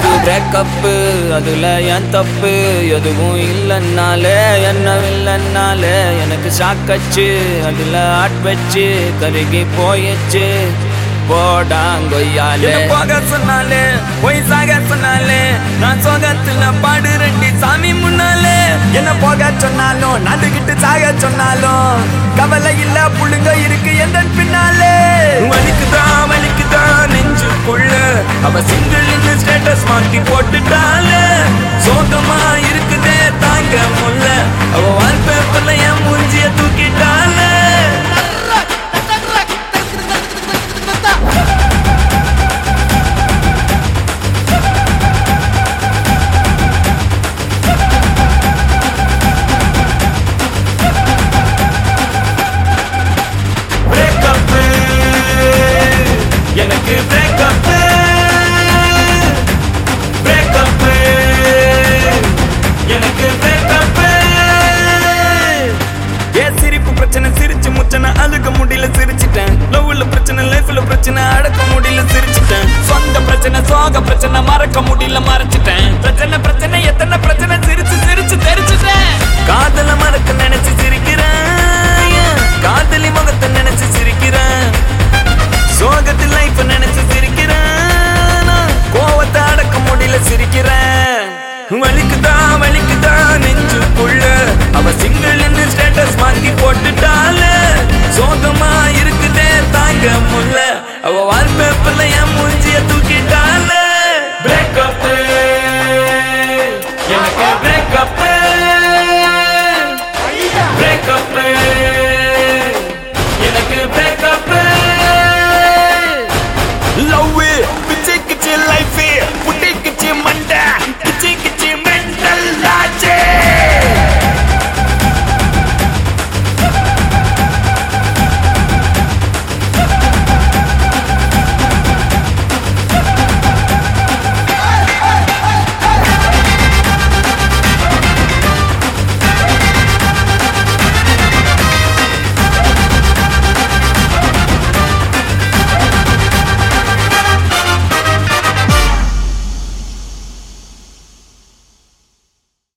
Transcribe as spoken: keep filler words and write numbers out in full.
எனக்கு பிரேக்கப்பு அதுல என் தப்பு எதுவும் இல்லைன்னாலே என்ன இல்லைன்னாலே எனக்கு சாக்கச்சு அதுல ஆட் வச்சு கருகி போயிடுச்சு போடாங்கொய்யாலே போக சொன்னாலே போய் சாக சொன்னாலே நான் சோகத்துல பாடு ரெண்டி சாமி முன்னாலே என்ன போக சொன்னாலும் நடுக்கிட்டு சாக சொன்னாலும் கவலை இல்ல புள்ளுங்க இருக்கு எந்த பின்னாலே வலிக்குதா வலிக்குதா நெஞ்சுக்குள்ள அவ சிங்கிள் இந்த ஸ்டேட்டஸ் மாத்தி போட்டுட்டாலே சோகமா இருக்குதே தாங்க முல்ல அவ வால்பேப்பர்ல என் மூஞ்சிய தூக்கிட்டாலே எனக்கு பிரேக்கப் பிரேக்கப் எனக்கு பிரேக்கப் ஏ சிரிப்பு பிரச்சனை சிரிச்சு முச்சனை அழுக முடியல சிரிச்சிட்டேன் லவ்ல பிரச்சனை லைஃப்ல பிரச்சனை அடக்க முடியல சிரிச்சிட்டேன் சொந்த பிரச்சனை சோக பிரச்சனை மறக்க முடியல மறைச்சிட்டேன் பிரச்சனை பிரச்சனை எத்தனை பிரச்சனை